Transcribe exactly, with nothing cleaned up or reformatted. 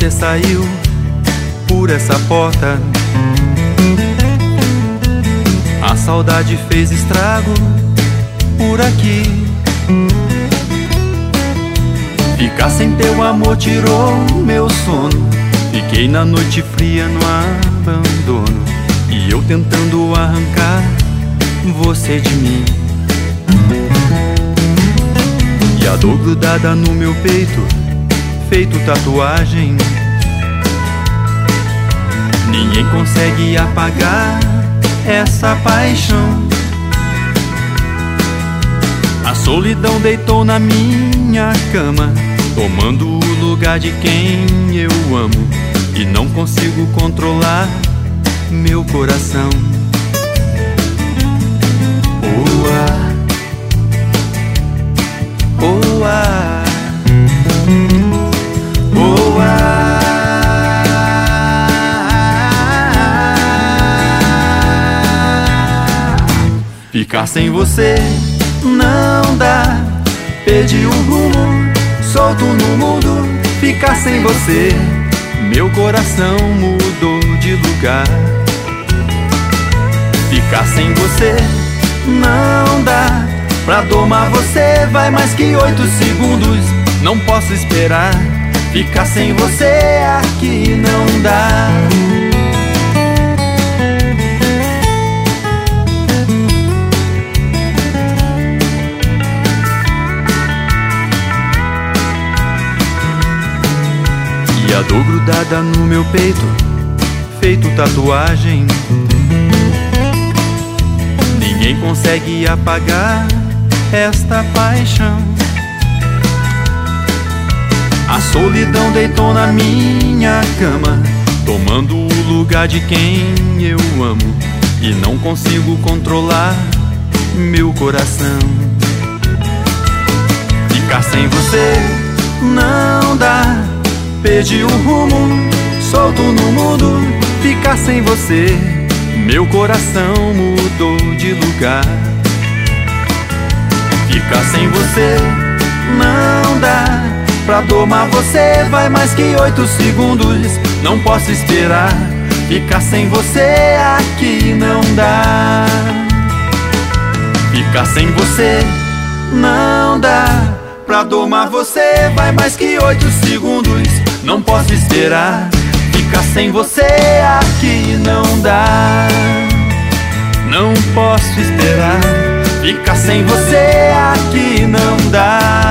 você saiu por essa porta. A saudade fez estrago por aqui. Ficar sem teu amor tirou meu sono. Fiquei na noite fria no abandono, e eu tentando arrancar você de mim. E a dor grudada no meu peito, feito tatuagem. Ninguém consegue apagar essa paixão. A solidão deitou na minha cama, tomando o lugar de quem eu amo, e não consigo controlar meu coração. Oh, ah, oh, ah, oh, ah. Ficar sem você não dá. Perdi o rumo, solto no mundo. Ficar sem você, meu coração mudou de lugar. Ficar sem você não dá. Pra domar você vai mais que oito segundos. Não posso esperar. Ficar sem você aqui não dá. E a dor grudada no meu peito, feito tatuagem. Ninguém consegue apagar esta paixão. A solidão deitou na minha cama, tomando o lugar de quem eu amo, e não consigo controlar meu coração. Ficar sem você não dá. Perdi o rumo, solto no mundo. Ficar sem você, meu coração mudou de lugar. Ficar sem você não dá. Pra domar você vai mais que oito segundos. Não posso esperar. Ficar sem você aqui não dá. Ficar sem você não dá. Pra domar você vai mais que oito segundos. Não posso esperar. Ficar sem você aqui não dá. Não posso esperar. Ficar sem você aqui não dá.